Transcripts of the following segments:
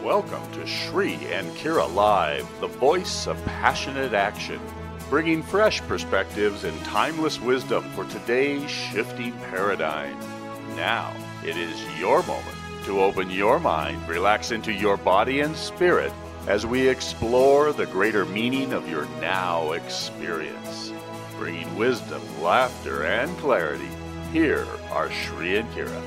Welcome to Shri and Kira Live, the voice of passionate action, bringing fresh perspectives and timeless wisdom for today's shifting paradigm. Now, it is your moment to open your mind, relax into your body and spirit as we explore the greater meaning of your now experience. Bringing wisdom, laughter, and clarity, here are Shri and Kira.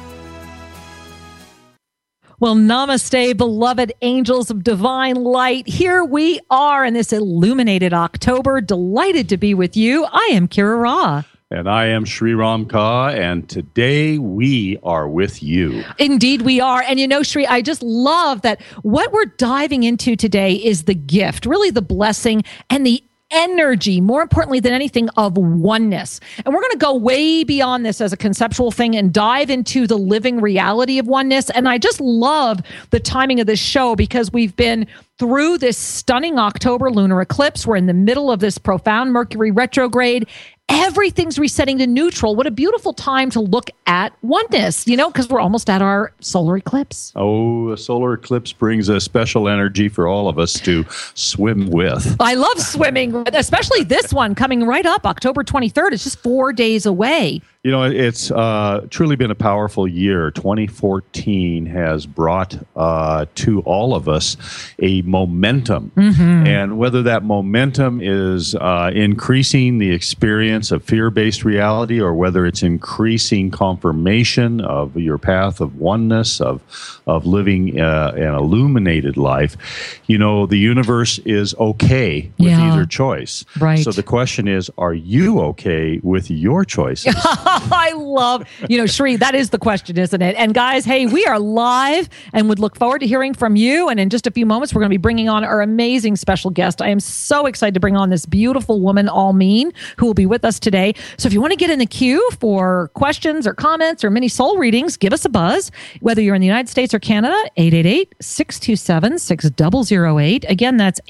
Well, namaste, beloved angels of divine light. Here we are in this illuminated October. Delighted to be with you. I am Kira Ra. And I am Sri Ram Ka, and today we are with you. Indeed we are. And you know, Sri, I just love that what we're diving into today is the gift, really the blessing and the energy, more importantly than anything, of oneness. And we're going to go way beyond this as a conceptual thing and dive into the living reality of oneness. And I just love the timing of this show because we've been through this stunning October lunar eclipse. We're in the middle of this profound Mercury retrograde. Everything's resetting to neutral. What a beautiful time to look at oneness, you know, because we're almost at our solar eclipse. Oh, a solar eclipse brings a special energy for all of us to swim with. I love swimming, especially this one coming right up October 23rd. It's just 4 days away. You know, it's truly been a powerful year. 2014 has brought to all of us a momentum. Mm-hmm. And whether that momentum is increasing the experience of fear-based reality or whether it's increasing confirmation of your path of oneness, of living an illuminated life, you know, the universe is okay with either choice. Right. So the question is, are you okay with your choices? I love, you know, Shri, that is the question, isn't it? And guys, hey, we are live and would look forward to hearing from you. And in just a few moments, we're going to be bringing on our amazing special guest. I am so excited to bring on this beautiful woman, Almeen, who will be with us today. So if you want to get in the queue for questions or comments or mini soul readings, give us a buzz. Whether you're in the United States or Canada, 888-627-6008. Again, that's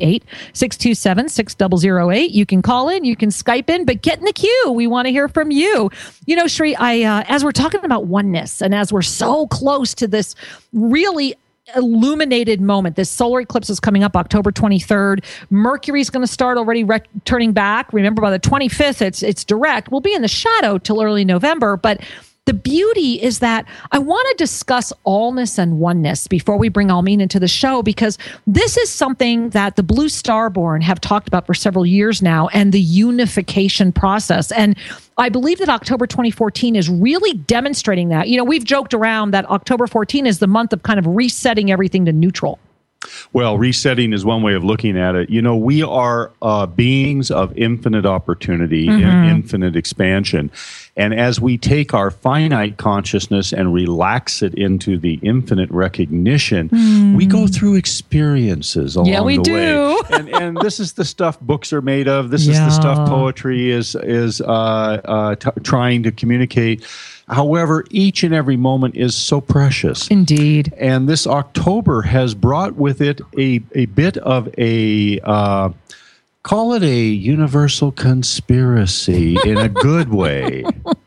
888-627-6008. You can call in, you can Skype in, but get in the queue. We want to hear from you. You know, Shri, as we're talking about oneness and as we're so close to this really illuminated moment, this solar eclipse is coming up October 23rd. Mercury's going to start already turning back. Remember, by the 25th, it's direct. We'll be in the shadow till early November, but the beauty is that I want to discuss allness and oneness before we bring Almeen into the show, because this is something that the Blue Starborn have talked about for several years now, and the unification process. And I believe that October 2014 is really demonstrating that. You know, we've joked around that October 14 is the month of kind of resetting everything to neutral. Well, resetting is one way of looking at it. You know, we are beings of infinite opportunity and infinite expansion. And as we take our finite consciousness and relax it into the infinite recognition, we go through experiences along the way. Yeah, we do. And this is the stuff books are made of. This is the stuff poetry is trying to communicate. However, each and every moment is so precious. Indeed. And this October has brought with it a bit of a, call it a universal conspiracy in a good way.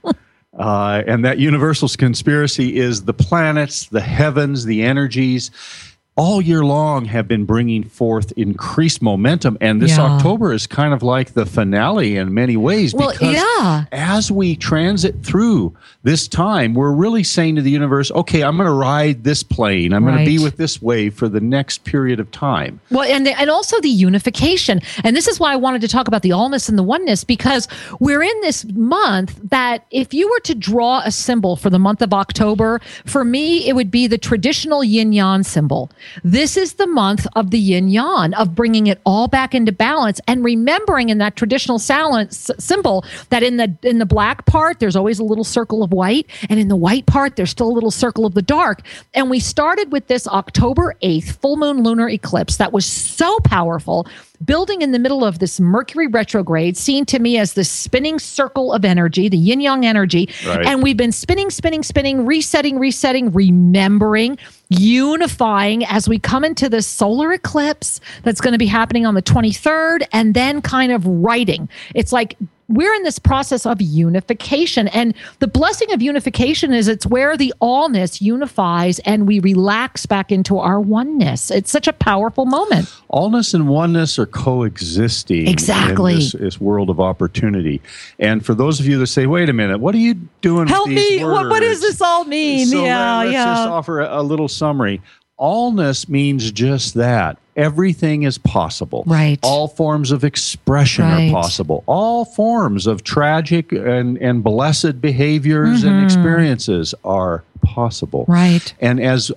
And that universal conspiracy is the planets, the heavens, the energies, all year long have been bringing forth increased momentum. And this October is kind of like the finale in many ways. Because as we transit through this time, we're really saying to the universe, okay, I'm going to ride this plane. I'm going to be with this wave for the next period of time. Well, and also the unification. And this is why I wanted to talk about the allness and the oneness, because we're in this month that if you were to draw a symbol for the month of October, for me, it would be the traditional yin-yang symbol. This is the month of the yin-yang, of bringing it all back into balance and remembering in that traditional symbol that in the black part, there's always a little circle of white, and in the white part, there's still a little circle of the dark. And we started with this October 8th full moon lunar eclipse that was so powerful, building in the middle of this Mercury retrograde, seen to me as the spinning circle of energy, the yin-yang energy. Right. And we've been spinning, resetting, remembering, unifying as we come into this solar eclipse that's going to be happening on the 23rd, and then kind of writing. It's like we're in this process of unification. And the blessing of unification is it's where the allness unifies and we relax back into our oneness. It's such a powerful moment. Allness and oneness are coexisting Exactly. in this world of opportunity. And for those of you that say, wait a minute, what are you doing Help with these me. words? What does this all mean? So let's just offer a little summary. Allness means just that. Everything is possible. Right. All forms of expression are possible. All forms of tragic and blessed behaviors and experiences are possible. Right. And as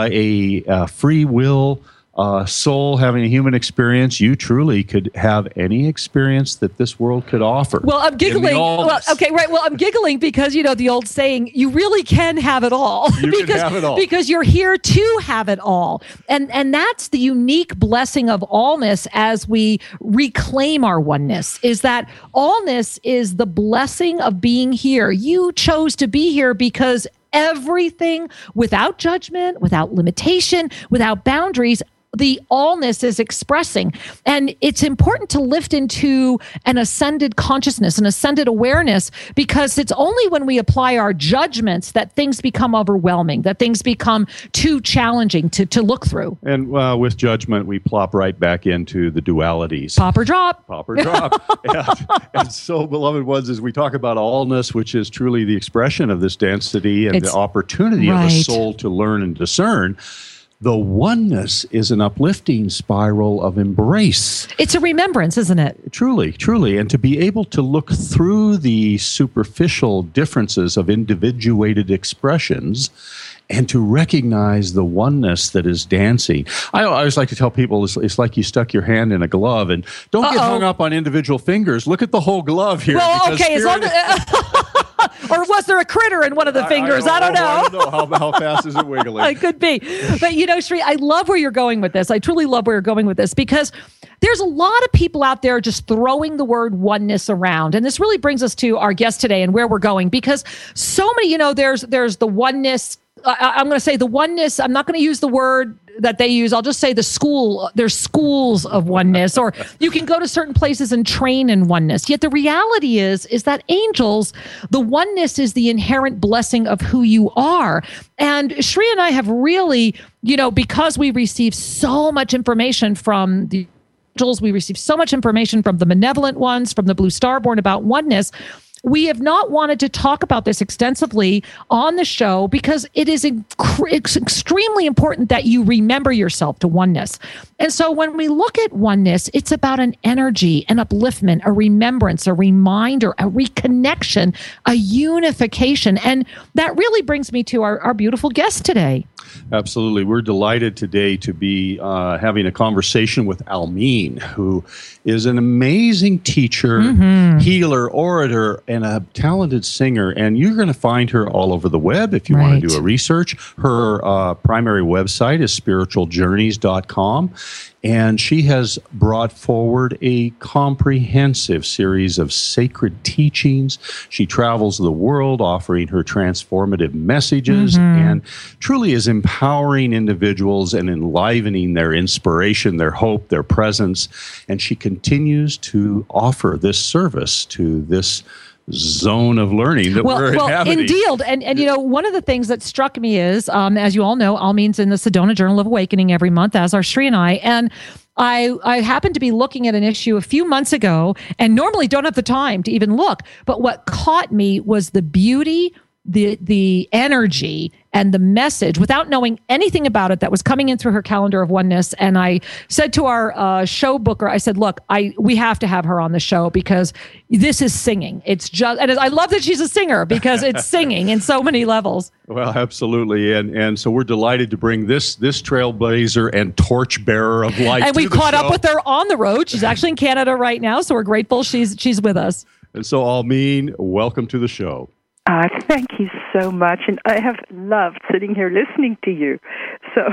a free will soul having a human experience, you truly could have any experience that this world could offer. Well, I'm giggling. Well, I'm giggling because, the old saying, you really can have it all. You can have it all. Because you're here to have it all. And that's the unique blessing of allness as we reclaim our oneness, is that allness is the blessing of being here. You chose to be here because everything, without judgment, without limitation, without boundaries, the allness is expressing. And it's important to lift into an ascended consciousness, an ascended awareness, because it's only when we apply our judgments that things become overwhelming, that things become too challenging to look through. And with judgment, we plop right back into the dualities. Pop or drop. Pop or drop. and so, beloved ones, as we talk about allness, which is truly the expression of this density and the opportunity of a soul to learn and discern, the oneness is an uplifting spiral of embrace. It's a remembrance, isn't it? Truly, truly. And to be able to look through the superficial differences of individuated expressions and to recognize the oneness that is dancing. I always like to tell people it's like you stuck your hand in a glove, and don't get hung up on individual fingers. Look at the whole glove here. Well, okay, as long as... Or was there a critter in one of the fingers? I don't know. I don't know. How fast is it wiggling? It could be. But, Sri, I love where you're going with this. I truly love where you're going with this, because there's a lot of people out there just throwing the word oneness around. And this really brings us to our guest today and where we're going, because so many, there's the oneness. I'm going to say the oneness. I'm not going to use the word that they use. I'll just say there's schools of oneness, or you can go to certain places and train in oneness. Yet the reality is that angels, the oneness is the inherent blessing of who you are. And Shri and I have really, because we receive so much information from the angels, we receive so much information from the benevolent ones, from the Blue Starborn about oneness. We have not wanted to talk about this extensively on the show because it is it's extremely important that you remember yourself to oneness. And so when we look at oneness, it's about an energy, an upliftment, a remembrance, a reminder, a reconnection, a unification. And that really brings me to our beautiful guest today. Absolutely. We're delighted today to be having a conversation with Almeen, who is an amazing teacher, healer, orator, and a talented singer. And you're going to find her all over the web if you want to do a research. Her primary website is spiritualjourneys.com. And she has brought forward a comprehensive series of sacred teachings. She travels the world offering her transformative messages and truly is empowering individuals and enlivening their inspiration, their hope, their presence. And she continues to offer this service to this zone of learning that we're inhabiting. Indeed. And one of the things that struck me is, as you all know, Almeen's in the Sedona Journal of Awakening every month, as are Shri and I. And I happened to be looking at an issue a few months ago, and normally don't have the time to even look. But what caught me was the beauty, the energy, and the message, without knowing anything about it, that was coming in through her calendar of oneness. And I said to our show booker, I said, look, we have to have her on the show because this is singing. It's just, and I love that she's a singer because it's singing in so many levels. Well, absolutely. And so we're delighted to bring this trailblazer and torchbearer of light. And we caught up with her on the road. She's actually in Canada right now. So we're grateful she's with us. And so Almeen, welcome to the show. Thank you so much. And I have loved sitting here listening to you. So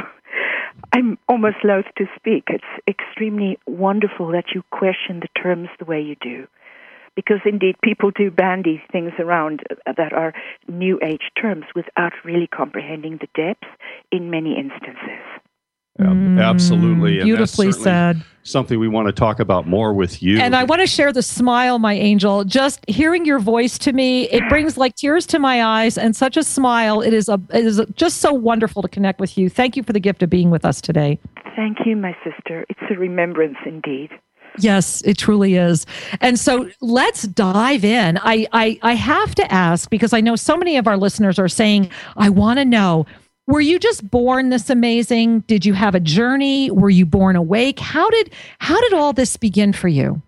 I'm almost loath to speak. It's extremely wonderful that you question the terms the way you do. Because indeed, people do bandy things around that are New Age terms without really comprehending the depth in many instances. Absolutely. And Beautifully that's certainly said. something we want to talk about more with you. And I want to share the smile, my angel. Just hearing your voice to me, it brings like tears to my eyes and such a smile. It is just so wonderful to connect with you. Thank you for the gift of being with us today. Thank you, my sister. It's a remembrance indeed. Yes, it truly is. And so let's dive in. I have to ask, because I know so many of our listeners are saying, I want to know, were you just born this amazing? Did you have a journey? Were you born awake? How did all this begin for you?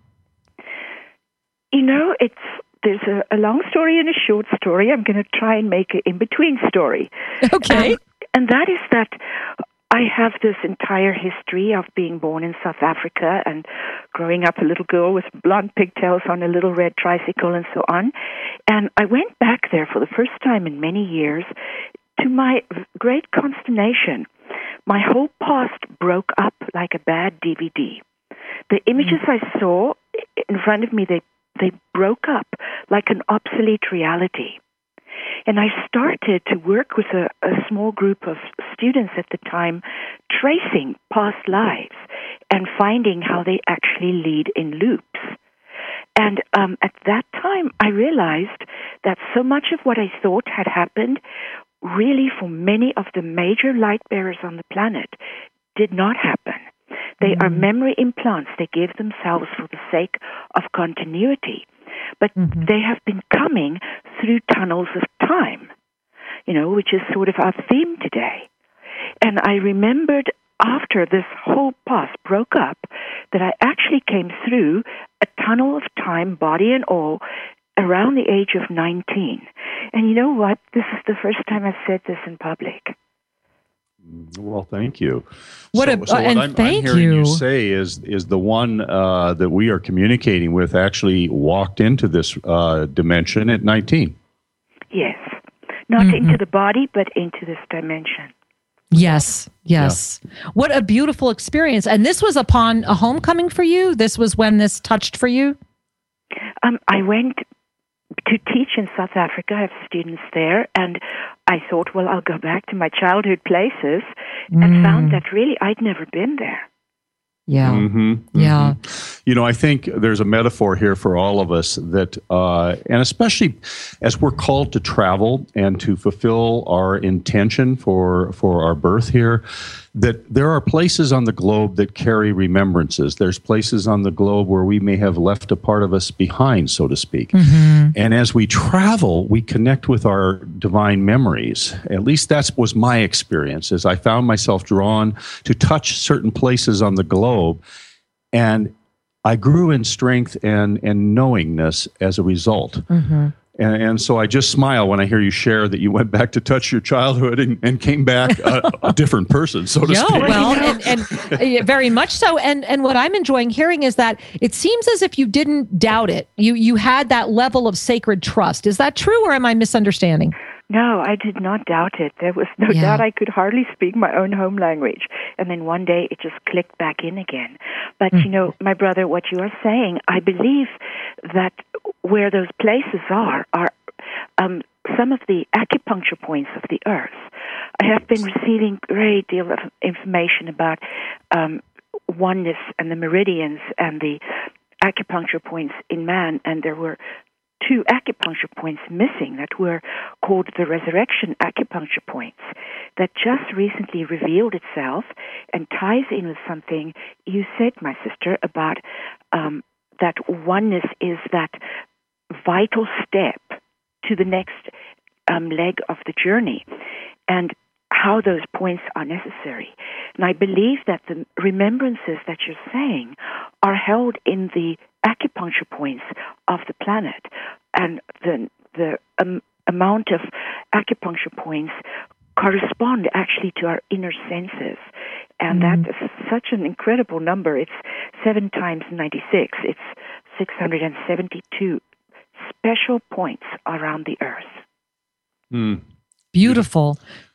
You know, there's a long story and a short story. I'm going to try and make an in-between story. Okay. And that is that I have this entire history of being born in South Africa and growing up a little girl with blonde pigtails on a little red tricycle and so on. And I went back there for the first time in many years. To my great consternation, my whole past broke up like a bad DVD. The images I saw in front of me, they broke up like an obsolete reality. And I started to work with a small group of students at the time, tracing past lives and finding how they actually lead in loops. And at that time, I realized that so much of what I thought had happened, really for many of the major light bearers on the planet, did not happen. They are memory implants. They give themselves for the sake of continuity. But they have been coming through tunnels of time, which is sort of our theme today. And I remembered after this whole past broke up that I actually came through a tunnel of time, body and all, around the age of 19. And you know what? This is the first time I've said this in public. Well, thank you. What I'm hearing you say is the one that we are communicating with actually walked into this dimension at 19. Yes. Not into the body, but into this dimension. Yes. Yeah. What a beautiful experience. And this was upon a homecoming for you? This was when this touched for you? I went to teach in South Africa. I have students there, and I thought, well, I'll go back to my childhood places, and found that really I'd never been there. Yeah. Yeah. I think there's a metaphor here for all of us that, and especially as we're called to travel and to fulfill our intention for our birth here, that there are places on the globe that carry remembrances. There's places on the globe where we may have left a part of us behind, so to speak. And as we travel, we connect with our divine memories. At least that was my experience, as I found myself drawn to touch certain places on the globe. And I grew in strength and knowingness as a result. And so I just smile when I hear you share that you went back to touch your childhood and came back a different person, so to speak. Well, and very much so. And what I'm enjoying hearing is that it seems as if you didn't doubt it. You had that level of sacred trust. Is that true, or am I misunderstanding? No, I did not doubt it. There was no doubt. I could hardly speak my own home language. And then one day it just clicked back in again. But, my brother, what you are saying, I believe that where those places are some of the acupuncture points of the earth. I have been receiving a great deal of information about oneness and the meridians and the acupuncture points in man, and there were 2 acupuncture points missing that were called the resurrection acupuncture points that just recently revealed itself and ties in with something you said, my sister, about that oneness is that vital step to the next leg of the journey, and how those points are necessary. And I believe that the remembrances that you're saying are held in the acupuncture points of the planet, and the amount of acupuncture points correspond actually to our inner senses. And that is such an incredible number. It's 7 times 96. It's 672 special points around the earth. Beautiful.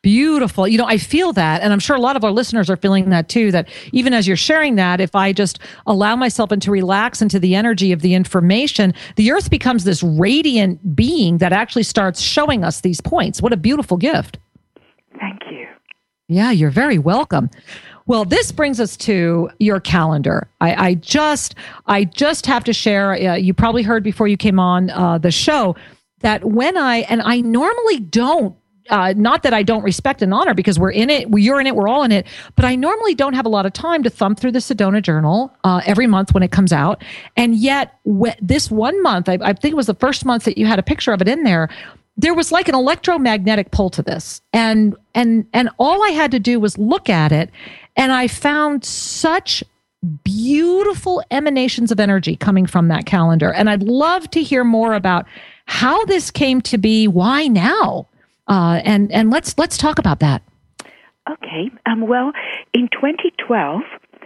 I feel that, and I'm sure a lot of our listeners are feeling that too, that even as you're sharing that, if I just allow myself and to relax into the energy of the information, the earth becomes this radiant being that actually starts showing us these points. What a beautiful gift. Thank you. Yeah, you're very welcome. Well, this brings us to your calendar. I just have to share. You probably heard before you came on the show that I normally don't. Not that I don't respect and honor, because we're in it, you're in it, we're all in it. But I normally don't have a lot of time to thumb through the Sedona Journal every month when it comes out. And yet, this one month, I think it was the first month that you had a picture of it in there. There was like an electromagnetic pull to this, and all I had to do was look at it, and I found such beautiful emanations of energy coming from that calendar. And I'd love to hear more about how this came to be. Why now? And let's talk about that. Okay. Well, in 2012,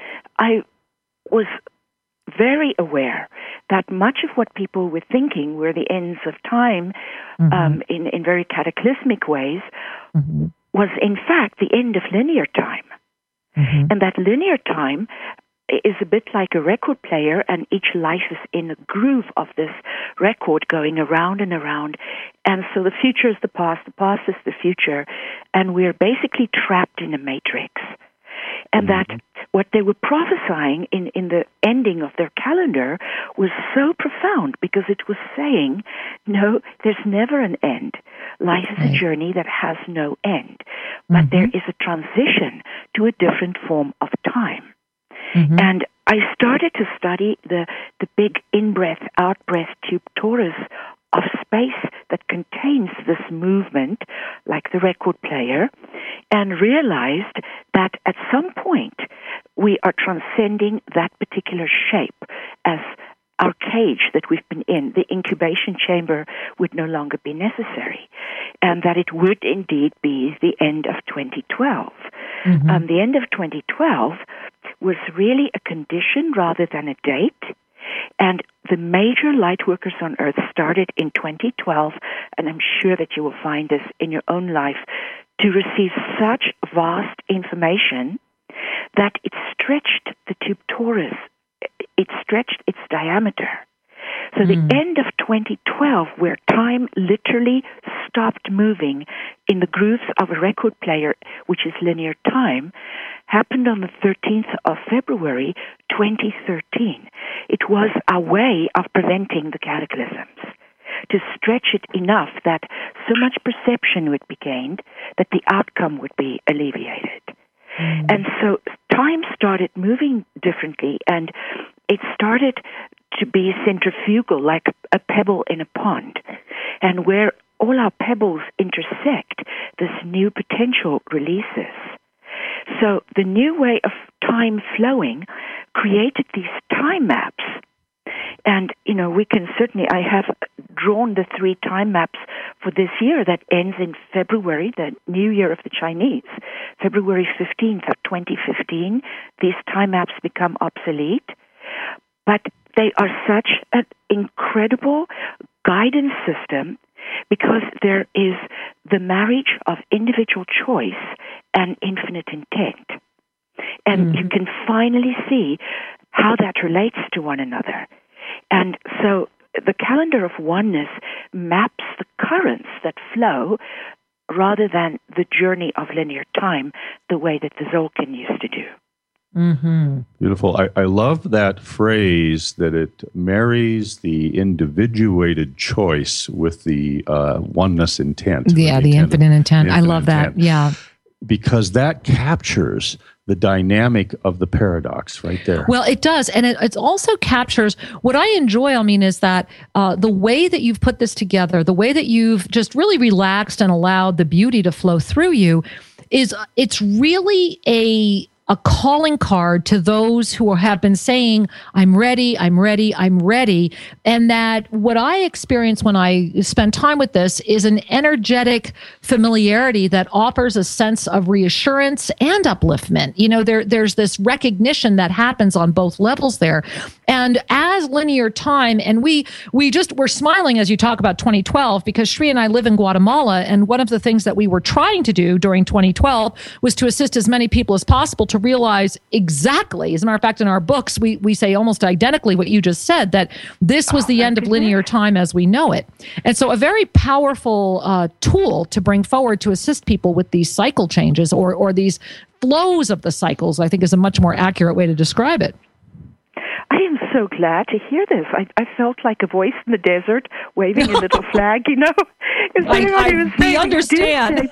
I was very aware that much of what people were thinking were the ends of time, in very cataclysmic ways, was in fact the end of linear time. And that linear time is a bit like a record player, and each life is in a groove of this record going around and around. And so the future is the past is the future, and we're basically trapped in a matrix. And that what they were prophesying in the ending of their calendar was so profound, because it was saying, no, there's never an end. Life is a journey that has no end. But there is a transition to a different form of time. And I started to study the big in-breath, out-breath tube torus of space that contains this movement, like the record player, and realized that at some point we are transcending that particular shape as our cage that we've been in, the incubation chamber, would no longer be necessary, and that it would indeed be the end of 2012. The end of 2012 was really a condition rather than a date, and the major light workers on Earth started in 2012, and I'm sure that you will find this in your own life, to receive such vast information that it stretched the tube torus, it stretched its diameter. So the end of 2012, where time literally stopped moving in the grooves of a record player, which is linear time, happened on the 13th of February, 2013. It was a way of preventing the cataclysms, to stretch it enough that so much perception would be gained that the outcome would be alleviated. And so time started moving differently, and it started to be centrifugal, like a pebble in a pond. And where all our pebbles intersect, this new potential releases. So the new way of time flowing created these time maps. And, we can certainly, I have drawn the 3 time maps for this year that ends in February, the New Year of the Chinese. February 15th of 2015, these time maps become obsolete. But they are such an incredible guidance system, because there is the marriage of individual choice and infinite intent. And you can finally see how that relates to one another. And so the calendar of oneness maps the currents that flow rather than the journey of linear time, the way that the Tzolk'in used to do. Beautiful. I love that phrase, that it marries the individuated choice with the oneness intent. Yeah, the infinite intent. I love that. Yeah. Because that captures the dynamic of the paradox right there. Well, it does. And it also captures what I enjoy, is that the way that you've put this together, the way that you've just really relaxed and allowed the beauty to flow through you, it's really a calling card to those who have been saying, I'm ready, I'm ready, I'm ready. And that what I experience when I spend time with this is an energetic familiarity that offers a sense of reassurance and upliftment. There's this recognition that happens on both levels there. And as linear time, and we're smiling as you talk about 2012, because Shri and I live in Guatemala, and one of the things that we were trying to do during 2012 was to assist as many people as possible to realize exactly, as a matter of fact, in our books, we say almost identically what you just said, that this was the end of linear time as we know it. And so a very powerful tool to bring forward to assist people with these cycle changes or these flows of the cycles, I think is a much more accurate way to describe it. I am so glad to hear this. I felt like a voice in the desert waving a little flag, you know. We understand.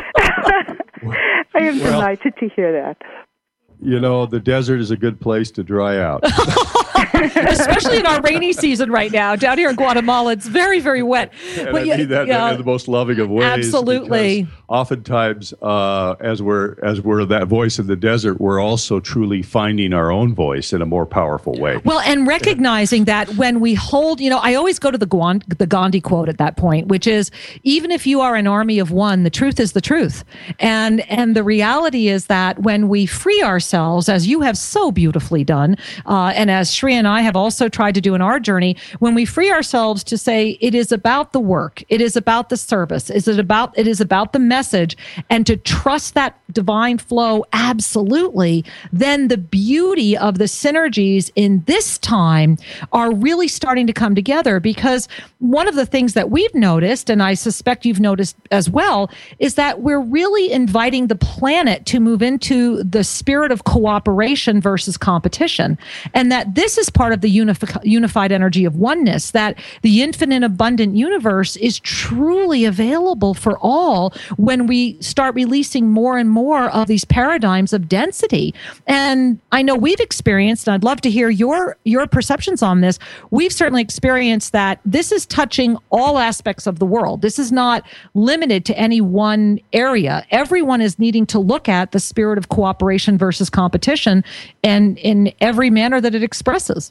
I am delighted to hear that. You know, the desert is a good place to dry out. Especially in our rainy season right now. Down here in Guatemala, it's very, very wet. And I mean that in the most loving of ways. Absolutely. Oftentimes, as we're that voice in the desert, we're also truly finding our own voice in a more powerful way. Well, and recognizing that when we hold, you know, I always go to the Gandhi quote at that point, which is, even if you are an army of one, the truth is the truth. And the reality is that when we free ourselves, as you have so beautifully done, and as Shri and I have also tried to do in our journey, when we free ourselves to say it is about the work, it is about the service, it is about the message, and to trust that divine flow absolutely, then the beauty of the synergies in this time are really starting to come together. Because one of the things that we've noticed, and I suspect you've noticed as well, is that we're really inviting the planet to move into the spirit of cooperation versus competition. And that this is part of the unified energy of oneness, that the infinite abundant universe is truly available for all when we start releasing more and more of these paradigms of density. And I know we've experienced, and I'd love to hear your perceptions on this, we've certainly experienced that this is touching all aspects of the world. This is not limited to any one area. Everyone is needing to look at the spirit of cooperation versus competition, and in every manner that it expresses.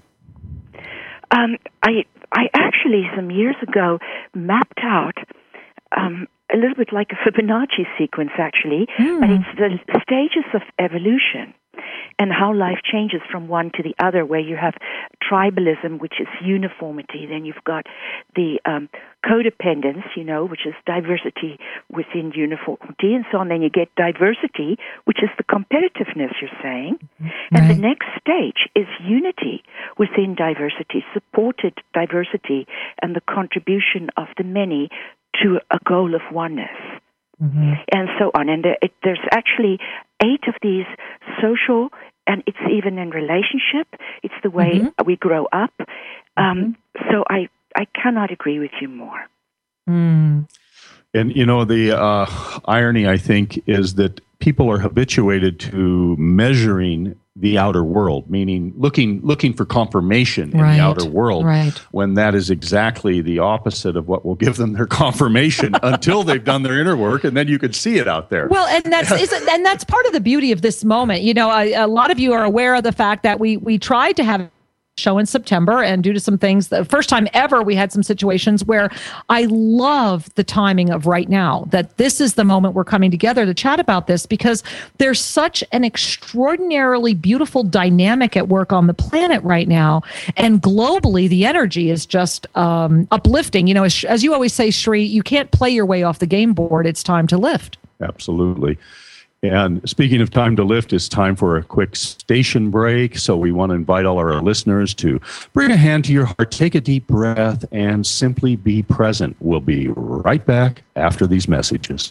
I actually, some years ago, mapped out a little bit like a Fibonacci sequence, actually, but it's the stages of evolution and how life changes from one to the other, where you have tribalism, which is uniformity. Then you've got the codependence, you know, which is diversity within uniformity, and so on. Then you get diversity, which is the competitiveness, you're saying. And the next stage is unity within diversity, supported diversity, and the contribution of the many to a goal of oneness. And so on. And there's actually 8 of these social, and it's even in relationship. It's the way we grow up. So I cannot agree with you more. And, you know, the irony, I think, is that people are habituated to measuring the outer world, meaning looking for confirmation in the outer world, when that is exactly the opposite of what will give them their confirmation until they've done their inner work, and then you can see it out there. Well, and that's part of the beauty of this moment. You know, a lot of you are aware of the fact that we tried to have show in September, and due to some things, the first time ever we had some situations where I love the timing of right now, that this is the moment we're coming together to chat about this, because there's such an extraordinarily beautiful dynamic at work on the planet right now, and globally the energy is just uplifting. You know, as you always say, Shri, you can't play your way off the game board. It's time to lift. Absolutely. And speaking of time to lift, it's time for a quick station break. So we want to invite all our listeners to bring a hand to your heart, take a deep breath, and simply be present. We'll be right back after these messages.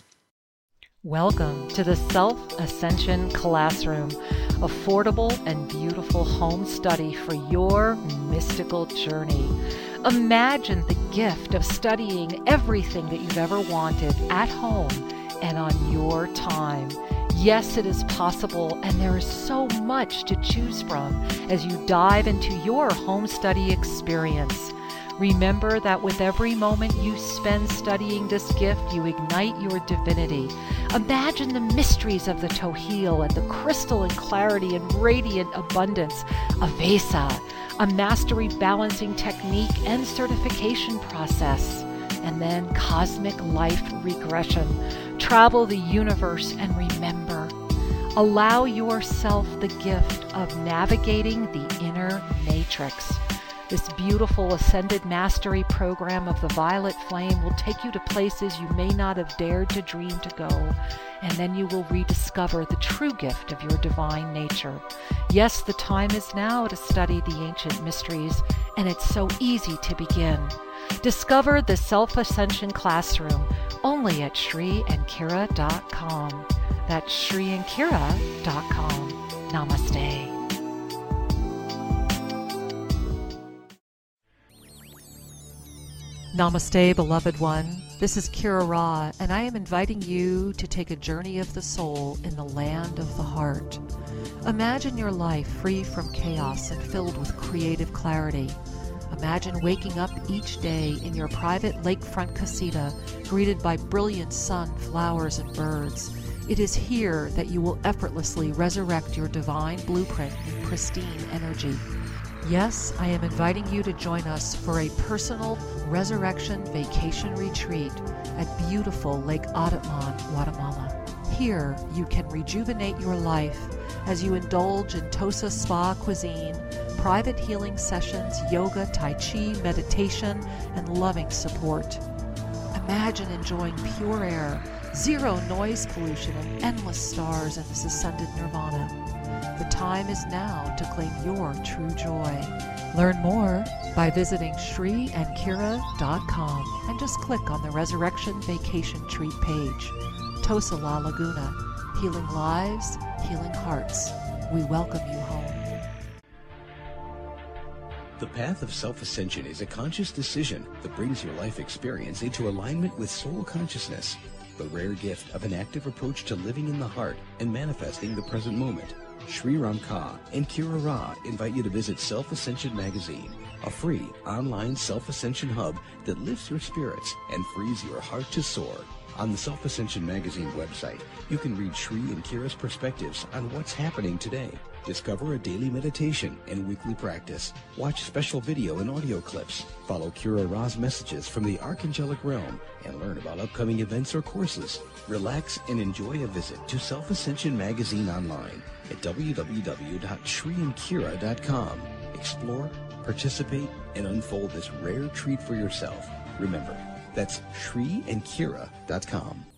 Welcome to the Self-Ascension Classroom, affordable and beautiful home study for your mystical journey. Imagine the gift of studying everything that you've ever wanted at home and on your time. Yes, it is possible, and there is so much to choose from as you dive into your home study experience. Remember that with every moment you spend studying this gift, you ignite your divinity. Imagine the mysteries of the Tohil and the crystalline clarity and radiant abundance of Vesa, a mastery balancing technique and certification process, and then cosmic life regression. Travel the universe and remember, allow yourself the gift of navigating the inner matrix. This beautiful Ascended Mastery program of the Violet Flame will take you to places you may not have dared to dream to go, and then you will rediscover the true gift of your divine nature. Yes, the time is now to study the ancient mysteries, and it's so easy to begin. Discover the Self-Ascension Classroom only at ShriandKira.com. That's ShriandKira.com. Namaste. Namaste, beloved one. This is Kira Ra, and I am inviting you to take a journey of the soul in the land of the heart. Imagine your life free from chaos and filled with creative clarity. Imagine waking up each day in your private lakefront casita, greeted by brilliant sun, flowers, and birds. It is here that you will effortlessly resurrect your divine blueprint in pristine energy. Yes, I am inviting you to join us for a personal resurrection vacation retreat at beautiful Lake Atatlan, Guatemala. Here, you can rejuvenate your life as you indulge in Tosa Spa cuisine, private healing sessions, yoga, tai chi, meditation, and loving support. Imagine enjoying pure air, zero noise pollution, and endless stars in this ascended nirvana. The time is now to claim your true joy. Learn more by visiting ShriandKira.com and just click on the Resurrection Vacation Treat page. Tosa La Laguna, healing lives, healing hearts. We welcome you home. The path of self-ascension is a conscious decision that brings your life experience into alignment with soul consciousness, the rare gift of an active approach to living in the heart and manifesting the present moment. Sri Ram Ka and Kira Ra invite you to visit Self-Ascension Magazine, a free online self-ascension hub that lifts your spirits and frees your heart to soar. On the Self-Ascension Magazine website, you can read Sri and Kira's perspectives on what's happening today. Discover a daily meditation and weekly practice. Watch special video and audio clips. Follow Kira Ra's messages from the Archangelic Realm and learn about upcoming events or courses. Relax and enjoy a visit to Self-Ascension Magazine online at www.ShriandKira.com. Explore, participate, and unfold this rare treat for yourself. Remember, that's ShriandKira.com.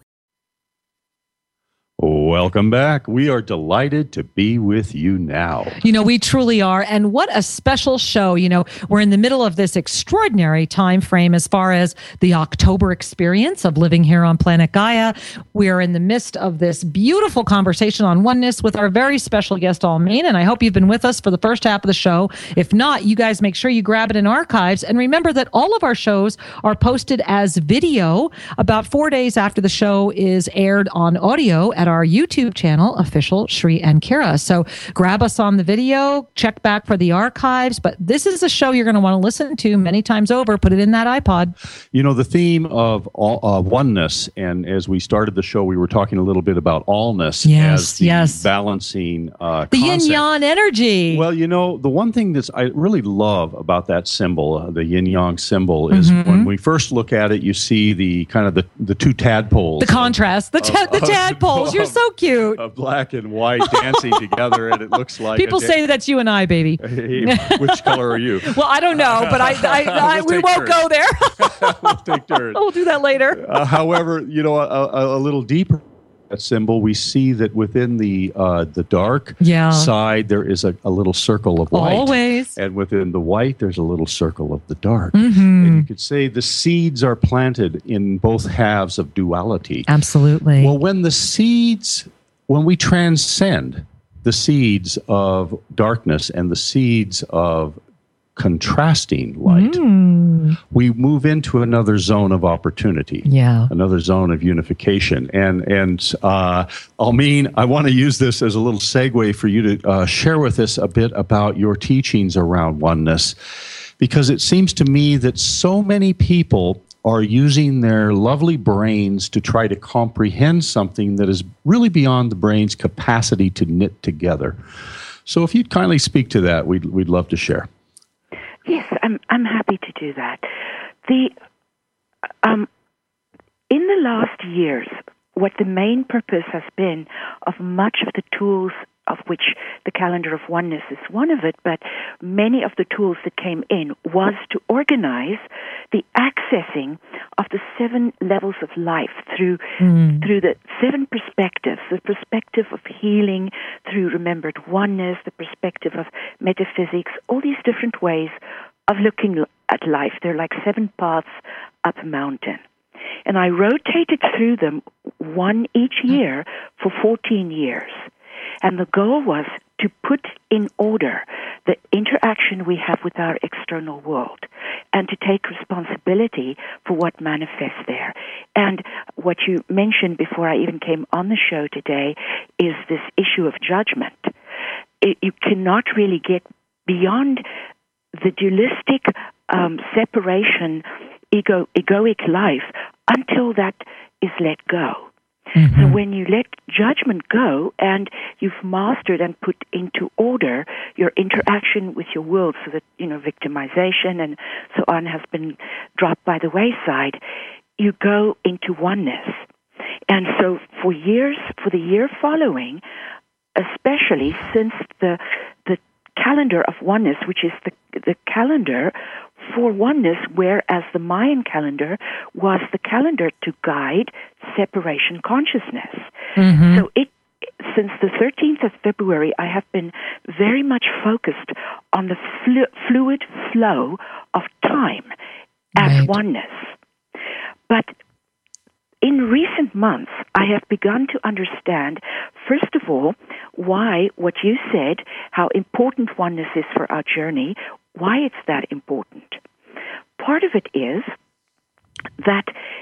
Welcome back. We are delighted to be with you now. You know, we truly are. And what a special show. You know, we're in the middle of this extraordinary time frame as far as the October experience of living here on planet Gaia. We are in the midst of this beautiful conversation on oneness with our very special guest, Almain. And I hope you've been with us for the first half of the show. If not, you guys make sure you grab it in archives. And remember that all of our shows are posted as video about 4 days after the show is aired on audio at our YouTube channel, Official Sri and Kira. So grab us on the video, check back for the archives. But this is a show you're going to want to listen to many times over. Put it in that iPod. You know, the theme of oneness, and as we started the show, we were talking a little bit about allness as the balancing the yin-yang energy. Well, you know, the one thing that I really love about that symbol, the yin-yang symbol, is when we first look at it, you see the kind of the two tadpoles. The contrast, the tadpoles. You're so cute. Black and white dancing together, and it looks like people say that's you and I, baby. Which color are you? Well, I don't know, but we won't go there. We'll take turns. We'll do that later. However, you know, a little deeper symbol, we see that within the dark side there is a little circle of white. Always. And within the white there's a little circle of the dark. And you could say the seeds are planted in both halves of duality. Absolutely. Well, when we transcend the seeds of darkness and the seeds of contrasting light, we move into another zone of opportunity, another zone of unification. And Almain, I want to use this as a little segue for you to share with us a bit about your teachings around oneness, because it seems to me that so many people are using their lovely brains to try to comprehend something that is really beyond the brain's capacity to knit together. So if you'd kindly speak to that, we'd love to share. Yes, I'm happy to do that. In the last years, what the main purpose has been of much of the tools of which the calendar of oneness is one of it, but many of the tools that came in was to organize the accessing of the 7 levels of life through the 7 perspectives, the perspective of healing through remembered oneness, the perspective of metaphysics, all these different ways of looking at life. They're like 7 paths up a mountain. And I rotated through them, one each year, for 14 years. And the goal was to put in order the interaction we have with our external world and to take responsibility for what manifests there. And what you mentioned before I even came on the show today is this issue of judgment. You cannot really get beyond the dualistic separation, egoic life until that is let go. Mm-hmm. So when you let judgment go and you've mastered and put into order your interaction with your world so that, victimization and so on has been dropped by the wayside, you go into oneness. And so for the year following, especially since the calendar of oneness, which is the calendar for oneness, whereas the Mayan calendar was the calendar to guide separation consciousness. Mm-hmm. So since the 13th of February, I have been very much focused on the fluid flow of time as oneness. But in recent months, I have begun to understand, first of all, why what you said, how important oneness is for our journey, why it's that important. Part of it is that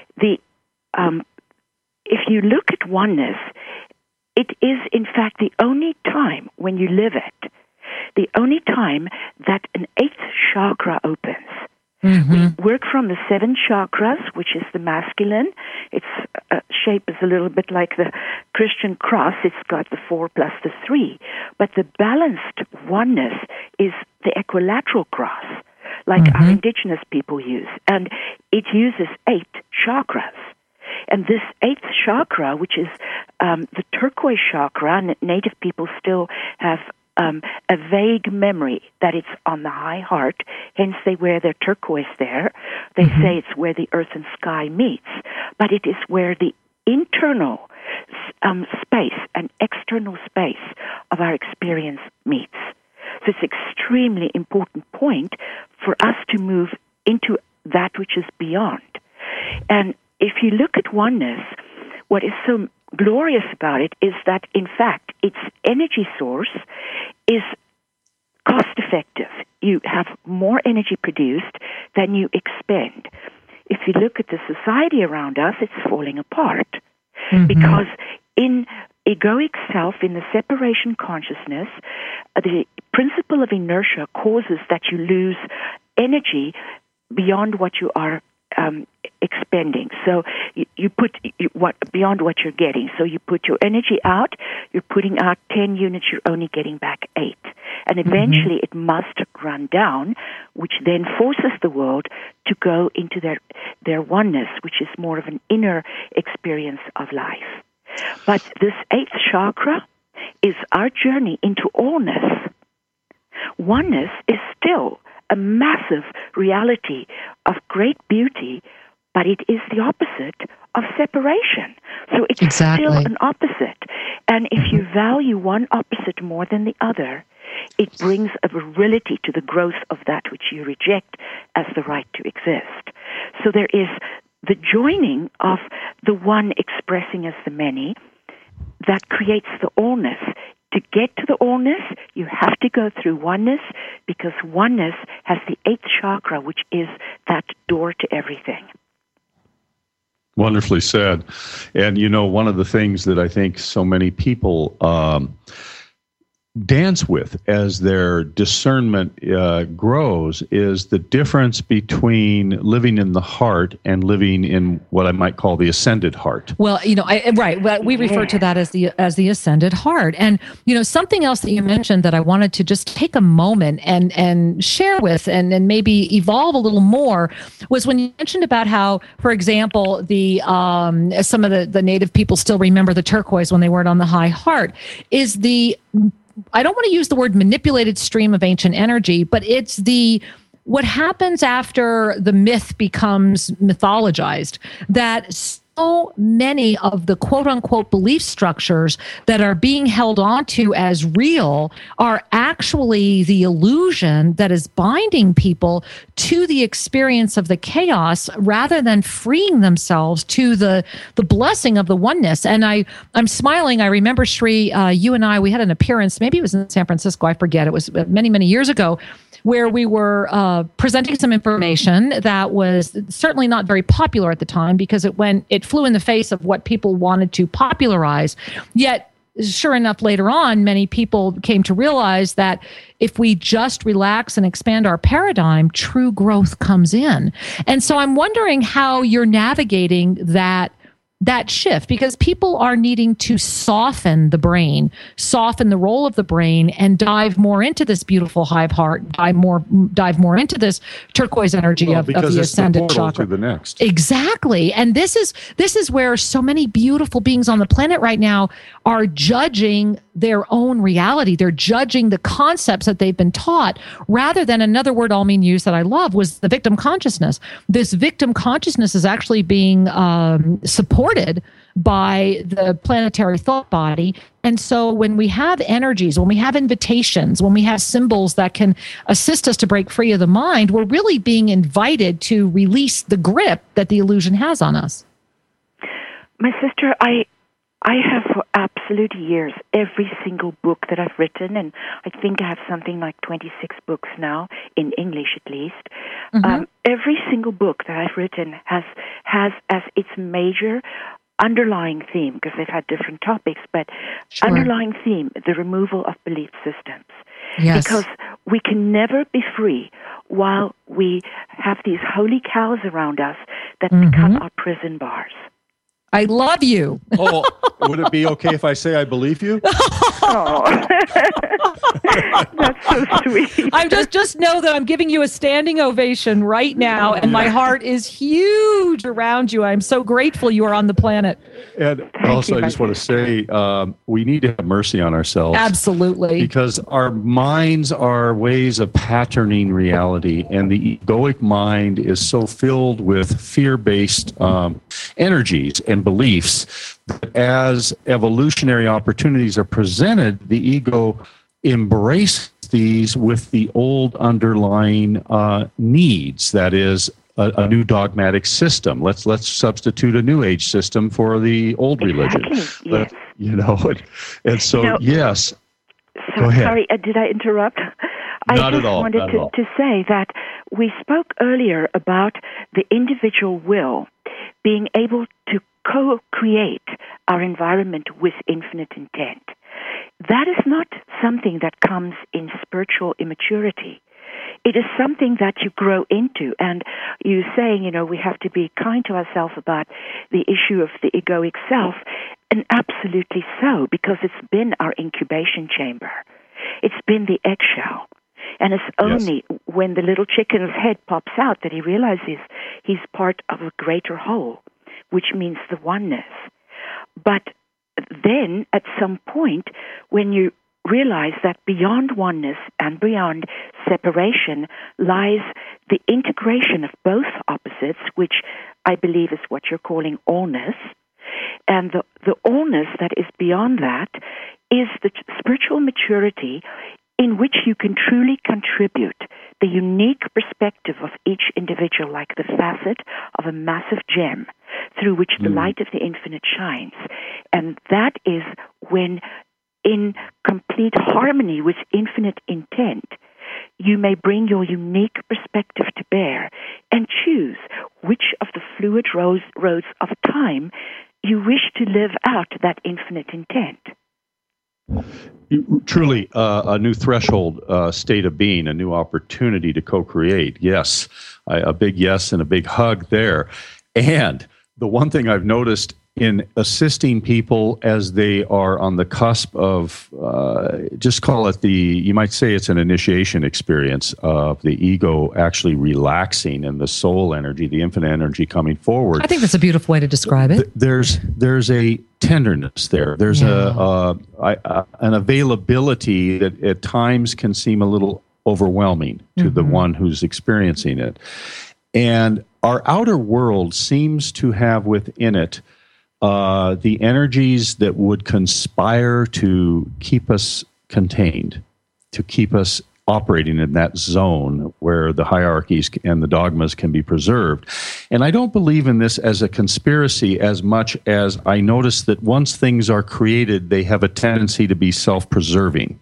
if you look at oneness, it is in fact the only time when you live it, the only time that an 8th chakra opens. Mm-hmm. We work from the 7 chakras, which is the masculine. Its shape is a little bit like the Christian cross. It's got the 4 plus the 3. But the balanced oneness is the equilateral cross, like our indigenous people use. And it uses 8 chakras. And this 8th chakra, which is the turquoise chakra, and native people still have a vague memory that it's on the high heart, hence they wear their turquoise there. They say it's where the earth and sky meets, but it is where the internal space and external space of our experience meets. So it's an extremely important point for us to move into that which is beyond. And if you look at oneness, what is so glorious about it is that, in fact, its energy source is cost-effective. You have more energy produced than you expend. If you look at the society around us, it's falling apart. Because in egoic self, in the separation consciousness, the principle of inertia causes that you lose energy beyond what you are expending. So you put beyond what you're getting. So you put your energy out, you're putting out 10 units, you're only getting back 8. And eventually it must run down, which then forces the world to go into their oneness, which is more of an inner experience of life. But this 8th chakra is our journey into allness. Oneness is still a massive reality of great beauty, but it is the opposite of separation. So it's still an opposite. And if you value one opposite more than the other, it brings a virility to the growth of that which you reject as the right to exist. So there is the joining of the one expressing as the many that creates the allness. To get to the allness, you have to go through oneness, because oneness has the 8th chakra, which is that door to everything. Wonderfully said. And, one of the things that I think so many people dance with as their discernment grows is the difference between living in the heart and living in what I might call the ascended heart. Well, right. Well, we refer to that as the ascended heart. And, something else that you mentioned that I wanted to just take a moment and share with and maybe evolve a little more was when you mentioned about how, for example, the some of the native people still remember the turquoise when they weren't on the high heart, is I don't want to use the word manipulated stream of ancient energy, but it's what happens after the myth becomes mythologized, that so many of the quote unquote belief structures that are being held onto as real are actually the illusion that is binding people to the experience of the chaos rather than freeing themselves to the blessing of the oneness. And I'm smiling. I remember, Sri, you and I, we had an appearance, maybe it was in San Francisco, I forget, it was many, many years ago, where we were presenting some information that was certainly not very popular at the time because it flew in the face of what people wanted to popularize. Yet, sure enough, later on, many people came to realize that if we just relax and expand our paradigm, true growth comes in. And so I'm wondering how you're navigating that shift, because people are needing to soften the brain, soften the role of the brain, and dive more into this beautiful hive heart, dive more into this turquoise energy of the ascended chakra. To the next. Exactly. And this is where so many beautiful beings on the planet right now are judging their own reality. They're judging the concepts that they've been taught, rather than another word Almin used that I love was the victim consciousness. This victim consciousness is actually being supported by the planetary thought body. And so when we have energies, when we have invitations, when we have symbols that can assist us to break free of the mind, we're really being invited to release the grip that the illusion has on us. My sister, I have for absolute years, every single book that I've written, and I think I have something like 26 books now, in English at least. Mm-hmm. Every single book that I've written has as its major underlying theme, because they've had different topics, but sure, underlying theme, the removal of belief systems. Yes. Because we can never be free while we have these holy cows around us that mm-hmm. become our prison bars. I love you. Oh, would it be okay if I say I believe you? Oh, that's so sweet. I just know that I'm giving you a standing ovation right now, and my heart is huge around you. I'm so grateful you are on the planet. And also, I just want to say, we need to have mercy on ourselves. Absolutely. Because our minds are ways of patterning reality, and the egoic mind is so filled with fear-based energies and beliefs that as evolutionary opportunities are presented, the ego embraces these with the old underlying needs. That is, a new dogmatic system. Let's substitute a new age system for the old religion. Yes. And so, yes. Go ahead. Sorry, did I interrupt? Not at all. I just wanted to say that we spoke earlier about the individual will being able to co-create our environment with infinite intent. That is not something that comes in spiritual immaturity. It is something that you grow into. And you saying, we have to be kind to ourselves about the issue of the egoic self, and absolutely so, because it's been our incubation chamber. It's been the eggshell. And it's only when the little chicken's head pops out that he realizes he's part of a greater whole, which means the oneness. But then, at some point, when you realize that beyond oneness and beyond separation lies the integration of both opposites, which I believe is what you're calling allness, and the allness that is beyond that is the spiritual maturity in which you can truly contribute the unique perspective of each individual, like the facet of a massive gem through which the light of the infinite shines. And that is when, in complete harmony with infinite intent, you may bring your unique perspective to bear and choose which of the fluid roads of time you wish to live out that infinite intent. Truly, a new threshold state of being, a new opportunity to co-create. Yes, a big yes and a big hug there. And the one thing I've noticed in assisting people as they are on the cusp of, just call it you might say it's an initiation experience of the ego actually relaxing and the soul energy, the infinite energy coming forward. I think that's a beautiful way to describe it. There's a tenderness there. There's an availability that at times can seem a little overwhelming to the one who's experiencing it. And our outer world seems to have within it the energies that would conspire to keep us contained, to keep us operating in that zone where the hierarchies and the dogmas can be preserved. And I don't believe in this as a conspiracy as much as I notice that once things are created, they have a tendency to be self-preserving.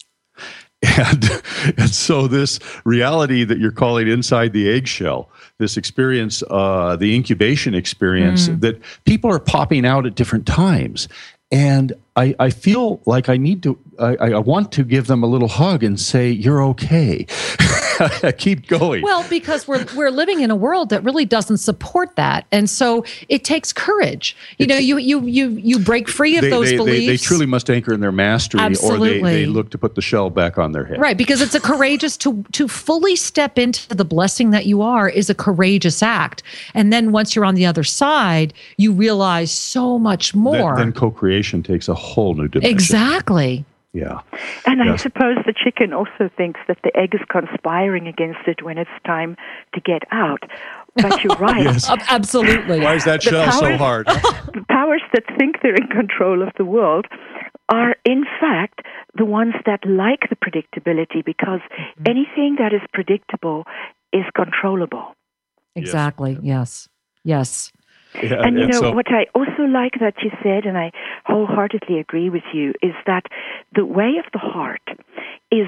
And so this reality that you're calling inside the eggshell, this experience, the incubation experience, that people are popping out at different times. And I feel like I want to give them a little hug and say, you're okay. Keep going. Well, because we're living in a world that really doesn't support that. And so it takes courage. You break free of those beliefs. They truly must anchor in their mastery. Absolutely. Or they look to put the shell back on their head. Right, because it's a courageous to fully step into the blessing that you are is a courageous act. And then once you're on the other side, you realize so much more. Then co-creation takes a whole new dimension. Exactly. Yeah. And I suppose the chicken also thinks that the egg is conspiring against it when it's time to get out. But you're right. Yes. Absolutely. Why is that shell so hard? The powers that think they're in control of the world are, in fact, the ones that like the predictability, because anything that is predictable is controllable. Exactly. Yes. Yes. Yeah, and what I also like that you said, and I wholeheartedly agree with you, is that the way of the heart is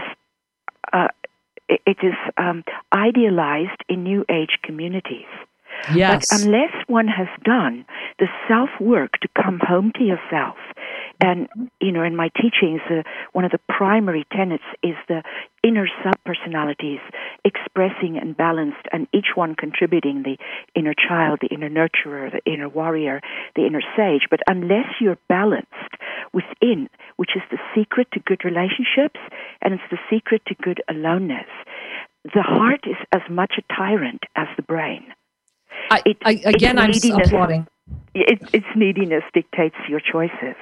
idealized in New Age communities. Yes. But unless one has done the self-work to come home to yourself, and, in my teachings, one of the primary tenets is the inner sub-personalities expressing and balanced, and each one contributing the inner child, the inner nurturer, the inner warrior, the inner sage. But unless you're balanced within, which is the secret to good relationships, and it's the secret to good aloneness, the heart is as much a tyrant as the brain. I'm applauding. Its neediness dictates your choices.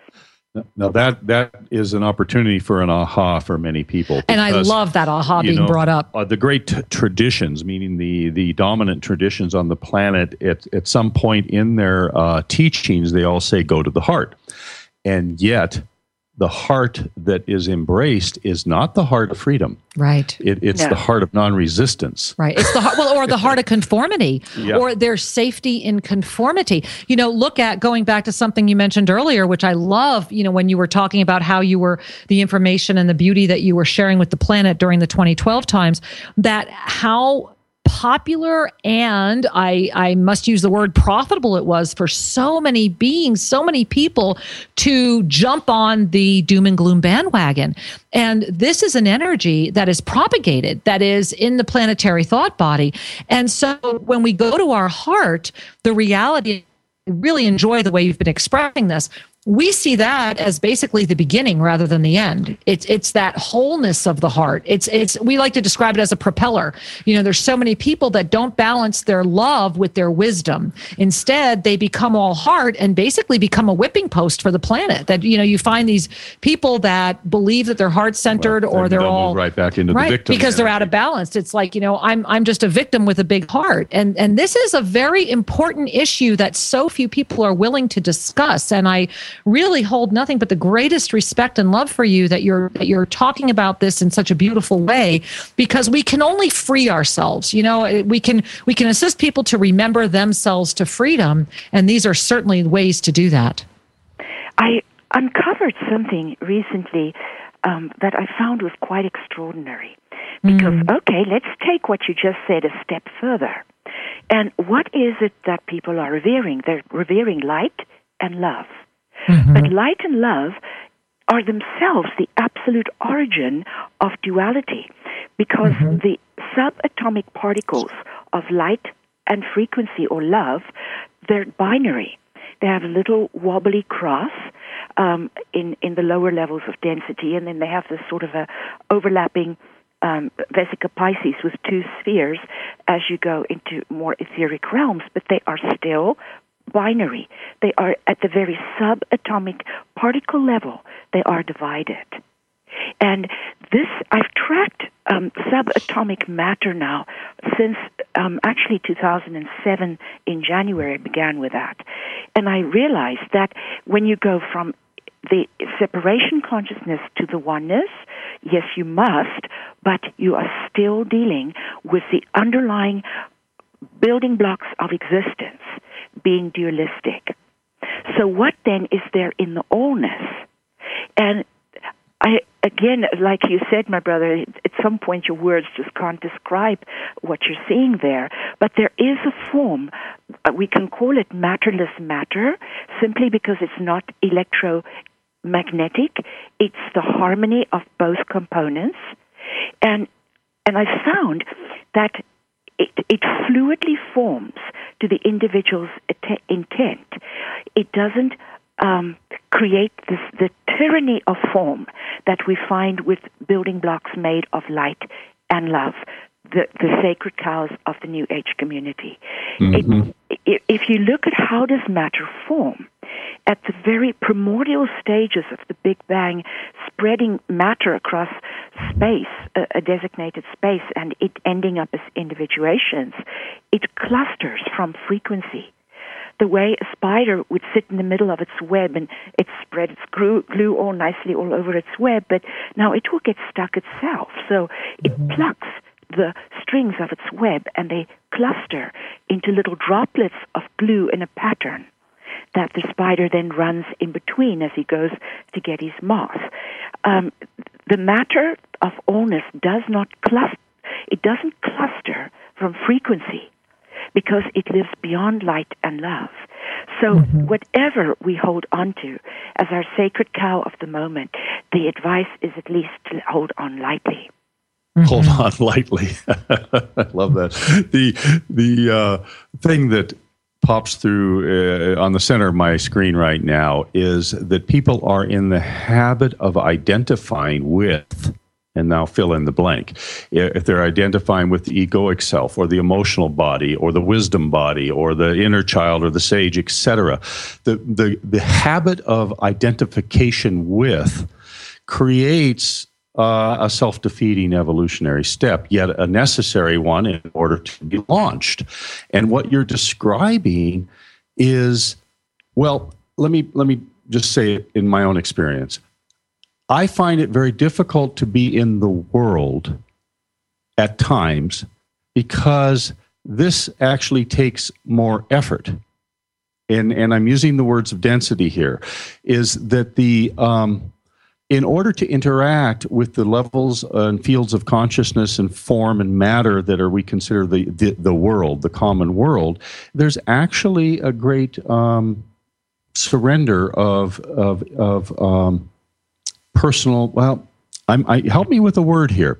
Now that is an opportunity for an aha for many people. And I love that aha being brought up. The great traditions, meaning the dominant traditions on the planet, at some point in their teachings, they all say, go to the heart. And yet, the heart that is embraced is not the heart of freedom. Right. It's the heart of non-resistance. Right. It's the heart, or the heart of conformity, or there's safety in conformity. Look at going back to something you mentioned earlier, which I love, when you were talking about how you were the information and the beauty that you were sharing with the planet during the 2012 times, that how popular and I must use the word profitable it was for so many beings, so many people to jump on the doom and gloom bandwagon. And this is an energy that is propagated, that is in the planetary thought body. And so when we go to our heart, the reality, I really enjoy the way you've been expressing this. We see that as basically the beginning rather than the end. It's that wholeness of the heart. It's we like to describe it as a propeller. There's so many people that don't balance their love with their wisdom. Instead, they become all heart and basically become a whipping post for the planet. That you find these people that believe that they're heart-centered, or they're all move right back into the victim because they're out of balance. It's like I'm just a victim with a big heart, and this is a very important issue that so few people are willing to discuss. And I really hold nothing but the greatest respect and love for you that you're talking about this in such a beautiful way, because we can only free ourselves. We can assist people to remember themselves to freedom, and these are certainly ways to do that. I uncovered something recently that I found was quite extraordinary. Because, okay, let's take what you just said a step further. And what is it that people are revering? They're revering light and love. But light and love are themselves the absolute origin of duality, because the subatomic particles of light and frequency or love, they're binary. They have a little wobbly cross in the lower levels of density, and then they have this sort of a overlapping Vesica Pisces with two spheres as you go into more etheric realms, but they are still binary. They are at the very subatomic particle level. They are divided. And this, I've tracked subatomic matter now since actually 2007 in January. I began with that. And I realized that when you go from the separation consciousness to the oneness, yes, you must, but you are still dealing with the underlying building blocks of existence being dualistic. So what then is there in the allness? And again, like you said, my brother, at some point your words just can't describe what you're seeing there. But there is a form, we can call it matterless matter, simply because it's not electromagnetic. It's the harmony of both components. And I found that it fluidly forms to the individual's intent. It doesn't create the tyranny of form that we find with building blocks made of light and love, the sacred cows of the New Age community. If you look at how does matter form, at the very primordial stages of the Big Bang, spreading matter across space, a designated space, and it ending up as individuations, it clusters from frequency. The way a spider would sit in the middle of its web and it spread its glue all nicely all over its web, but now it will get stuck itself. So it plucks the strings of its web and they cluster into little droplets of glue in a pattern that the spider then runs in between as he goes to get his moth. The matter of allness does not cluster. It doesn't cluster from frequency, because it lives beyond light and love. So whatever we hold on to as our sacred cow of the moment, the advice is at least to hold on lightly. Hold on lightly. I love that. The thing that pops through on the center of my screen right now is that people are in the habit of identifying with, and now fill in the blank. If they're identifying with the egoic self or the emotional body or the wisdom body or the inner child or the sage, etc., the habit of identification with creates a self-defeating evolutionary step, yet a necessary one in order to be launched. And what you're describing is, well, let me just say it in my own experience. I find it very difficult to be in the world at times because this actually takes more effort. And I'm using the words of density here, is that in order to interact with the levels and fields of consciousness and form and matter that we consider the world, the common world, there's actually a great surrender of personal, help me with a word here.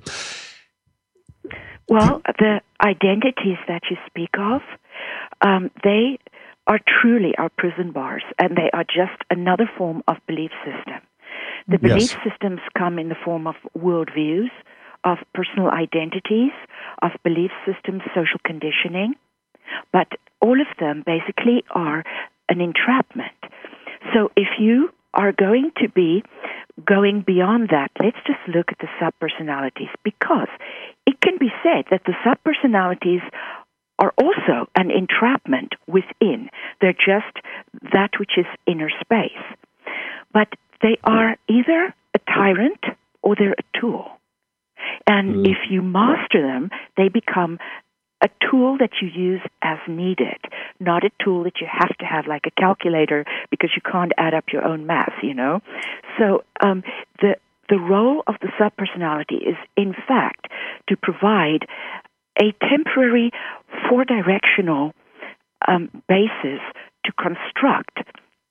Well, the identities that you speak of, they are truly our prison bars, and they are just another form of belief system. The belief systems come in the form of worldviews, of personal identities, of belief systems, social conditioning, but all of them basically are an entrapment. So if you are going to be going beyond that, let's just look at the subpersonalities, because it can be said that the subpersonalities are also an entrapment within. They're just that which is inner space. But they are either a tyrant or they're a tool. And if you master them, they become a tool that you use as needed, not a tool that you have to have like a calculator because you can't add up your own math, you know. So the role of the subpersonality is, in fact, to provide a temporary four-directional basis to construct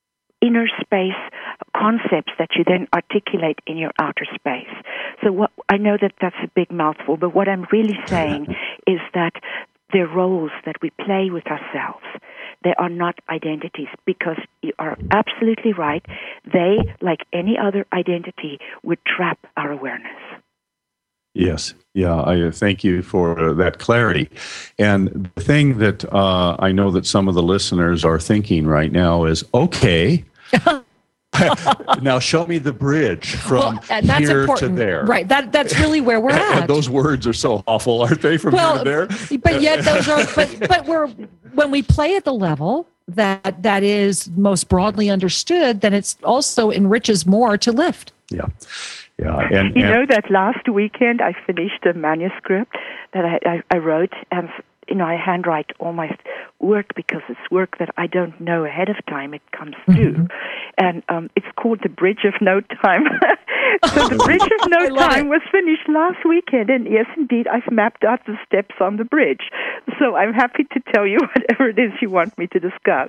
inner space concepts that you then articulate in your outer space. So I know that that's a big mouthful, but what I'm really saying is that they're roles that we play with ourselves. They are not identities, because you are absolutely right. They, like any other identity, would trap our awareness. Yes. Yeah. I thank you for that clarity. And the thing that I know that some of the listeners are thinking right now is, okay, now show me the bridge from here to there. Right. That's really where we're at. And those words are so awful, aren't they, from here to there? But yet those are, but when we play at the level that is most broadly understood, then it's also enriches more to lift. Yeah. Yeah, and you know that last weekend I finished a manuscript that I wrote, and I handwrite all my work because it's work that I don't know ahead of time. It comes through, and it's called The Bridge of No Time. So The Bridge of No Time was finished last weekend, and yes, indeed, I've mapped out the steps on the bridge. So I'm happy to tell you whatever it is you want me to discuss.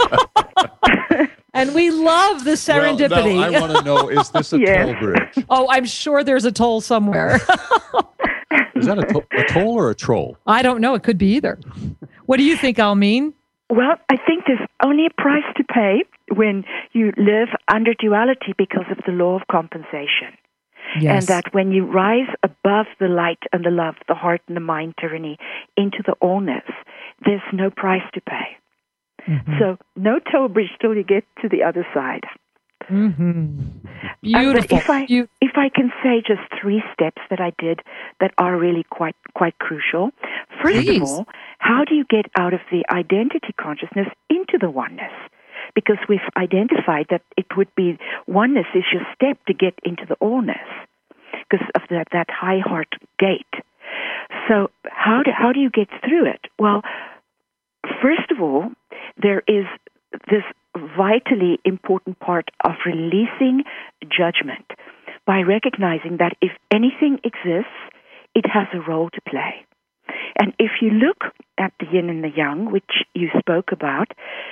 And we love the serendipity. Well, I want to know, is this a toll bridge? Oh, I'm sure there's a toll somewhere. Is that a toll or a troll? I don't know. It could be either. What do you think, Almeen? Well, I think there's only a price to pay when you live under duality because of the law of compensation. Yes. And that when you rise above the light and the love, the heart and the mind tyranny into the allness, there's no price to pay. Mm-hmm. So no toll bridge till you get to the other side. Mm-hmm. Beautiful. If I can say just 3 steps that I did that are really quite crucial. First of all, how do you get out of the identity consciousness into the oneness? Because we've identified that it would be oneness is your step to get into the allness because of that high heart gate. So how do you get through it? Well, first of all, there is this vitally important part of releasing judgment by recognizing that if anything exists, it has a role to play. And if you look at the yin and the yang, which you spoke about,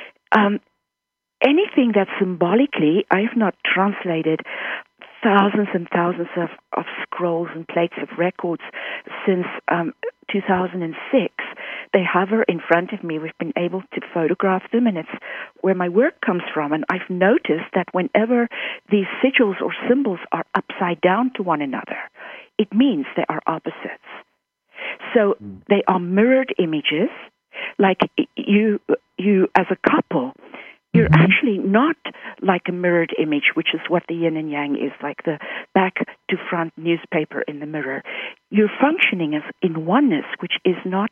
anything that symbolically, I have not translated thousands and thousands of scrolls and plates of records since 2006. They hover in front of me. We've been able to photograph them, and it's where my work comes from. And I've noticed that whenever these sigils or symbols are upside down to one another, it means they are opposites. So they are mirrored images, like you as a couple. You're actually not like a mirrored image, which is what the yin and yang is, like the back to front newspaper in the mirror. You're functioning as in oneness, which is not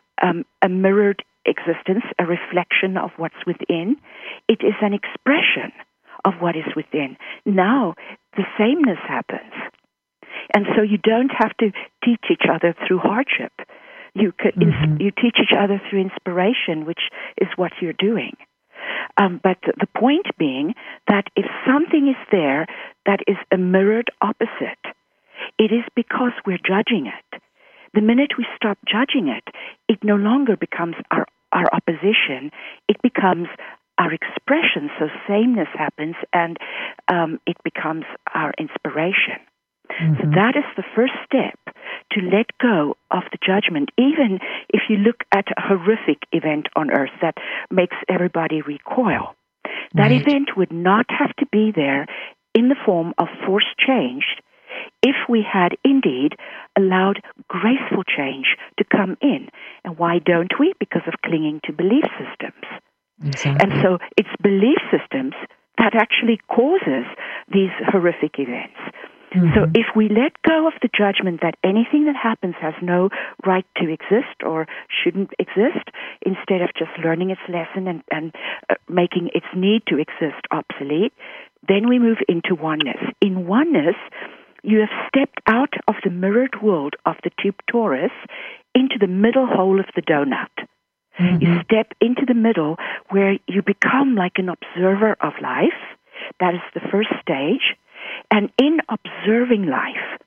a mirrored existence, a reflection of what's within. It is an expression of what is within. Now, the sameness happens. And so you don't have to teach each other through hardship. You teach each other through inspiration, which is what you're doing. But the point being that if something is there that is a mirrored opposite, it is because we're judging it. The minute we stop judging it, it no longer becomes our opposition. It becomes our expression. So sameness happens, and it becomes our inspiration. So that is the first step, to let go of the judgment, even if you look at a horrific event on earth that makes everybody recoil. That event would not have to be there in the form of forced change if we had indeed allowed graceful change to come in. And why don't we? Because of clinging to belief systems. Exactly. And so it's belief systems that actually causes these horrific events. So if we let go of the judgment that anything that happens has no right to exist or shouldn't exist, instead of just learning its lesson and making its need to exist obsolete, then we move into oneness. In oneness, you have stepped out of the mirrored world of the tube torus into the middle hole of the donut. You step into the middle where you become like an observer of life. That is the first stage. And in observing life,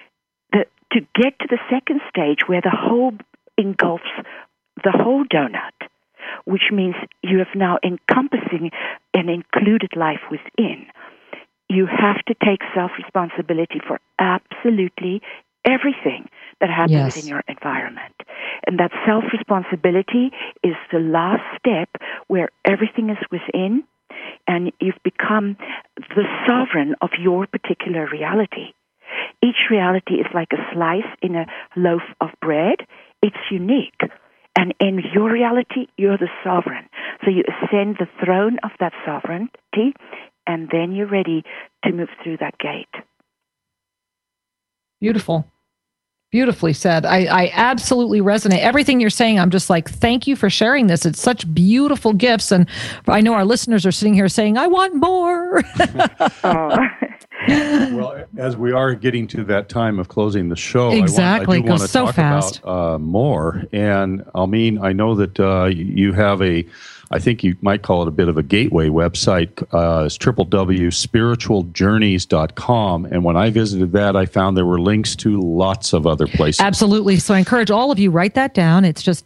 to get to the second stage where the whole engulfs the whole donut, which means you have now encompassing and included life within, you have to take self-responsibility for absolutely everything that happens within your environment. And that self-responsibility is the last step where everything is within, and you've become the sovereign of your particular reality. Each reality is like a slice in a loaf of bread. It's unique. And in your reality, you're the sovereign. So you ascend the throne of that sovereignty, and then you're ready to move through that gate. Beautiful. Beautifully said. I absolutely resonate. Everything you're saying, I'm just like, thank you for sharing this. It's such beautiful gifts. And I know our listeners are sitting here saying, I want more. Well, as we are getting to that time of closing the show, exactly. I do want to so talk fast. about more. And Almeen, I know that you have I think you might call it a bit of a gateway website. It's www.spiritualjourneys.com. And when I visited that, I found there were links to lots of other places. Absolutely. So I encourage all of you, write that down. It's just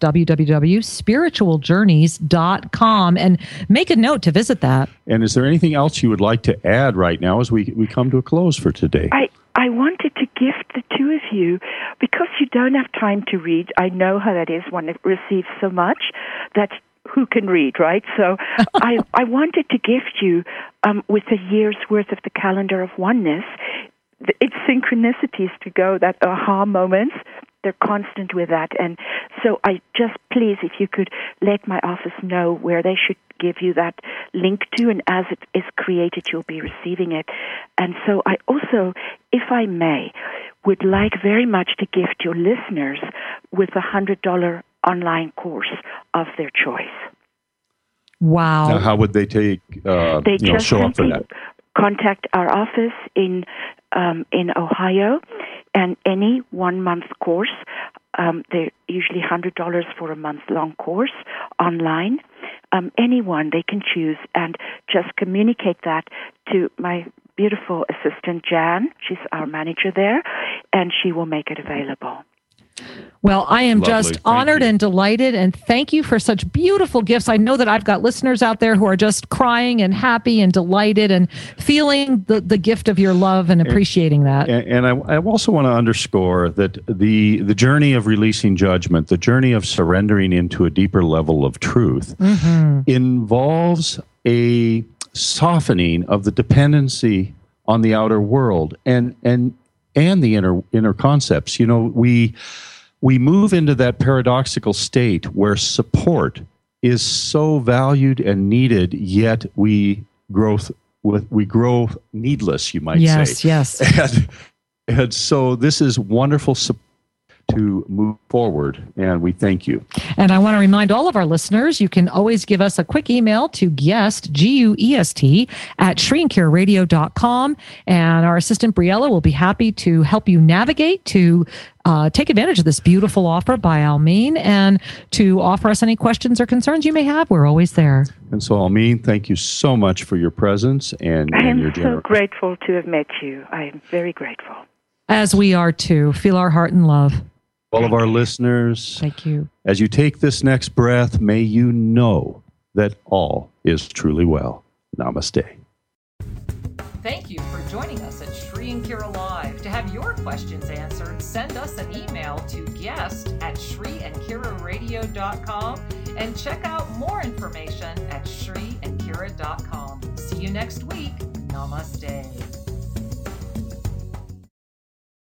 www.spiritualjourneys.com, and make a note to visit that. And is there anything else you would like to add right now as we come to a close for today? I wanted to gift the two of you, because you don't have time to read. I know how that is when it receives so much that who can read, right? So I wanted to gift you with a year's worth of the calendar of oneness. It's synchronicities to go, that aha moments. They're constant with that. And so I just, please, if you could let my office know where they should give you that link to, and as it is created, you'll be receiving it. And so I also, if I may, would like very much to gift your listeners with a $100 online course of their choice. Wow. Now, how would they show up for that? Contact our office in Ohio, and any 1 month course, they're usually $100 for a month-long course online. Anyone they can choose, and just communicate that to my beautiful assistant, Jan. She's our manager there, and she will make it available. Well, I am Lovely. just honored and delighted, and thank you for such beautiful gifts. I know that I've got listeners out there who are just crying and happy and delighted and feeling the gift of your love and appreciating that. And I also want to underscore that the journey of releasing judgment, the journey of surrendering into a deeper level of truth, involves a softening of the dependency on the outer world and the inner concepts. You know, we move into that paradoxical state where support is so valued and needed, yet we grow needless, you might say. Yes. And so this is wonderful support to move forward, and we thank you. And I want to remind all of our listeners, you can always give us a quick email to guest, GUEST, at ShriAndKiraRadio.com, and our assistant Briella will be happy to help you navigate to take advantage of this beautiful offer by Almeen, and to offer us any questions or concerns you may have. We're always there. And so, Almeen, thank you so much for your presence and your generosity. I am so grateful to have met you. I am very grateful. As we are too. Feel our heart and love. All of our listeners, thank you. As you take this next breath, may you know that all is truly well. Namaste. Thank you for joining us at Shri and Kira Live. To have your questions answered, send us an email to guest@ShriAndKiraRadio.com, and check out more information at ShriAndKira.com. See you next week. Namaste.